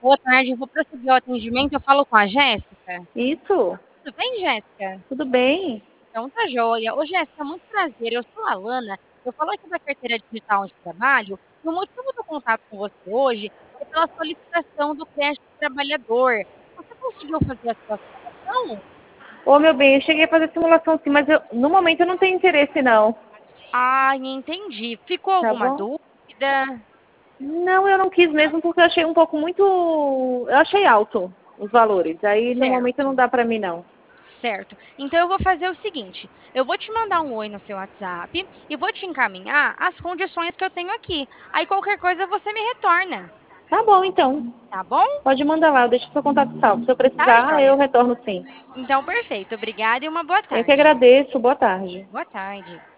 Boa tarde, eu vou prosseguir o atendimento. Eu falo com a Jéssica. Isso, Tudo bem, Jéssica? tudo bem? Então tá joia. Ô, Jéssica, muito prazer. Eu sou a Alana. Eu falo aqui da carteira digital onde trabalho. E o motivo do contato com você hoje é pela solicitação do crédito trabalhador. Você conseguiu fazer a sua aplicação? Ô, meu bem, eu cheguei a fazer simulação sim, mas no momento eu não tenho interesse não, Ah, entendi. Ficou tá alguma bom? dúvida? Não, eu não quis mesmo porque eu achei um pouco muito... Eu achei alto os valores, aí no momento não Certo. dá pra mim não. Certo. Então eu vou fazer o seguinte: eu vou te mandar um oi no seu WhatsApp e vou te encaminhar as condições que eu tenho aqui. Aí qualquer coisa você me retorna, Tá bom então, tá bom? pode mandar lá, deixa o seu contato salvo. Se eu Tá, precisar, eu joia. retorno sim. Então, perfeito. Obrigada e uma boa Eu que tarde. agradeço, boa tarde. Boa tarde.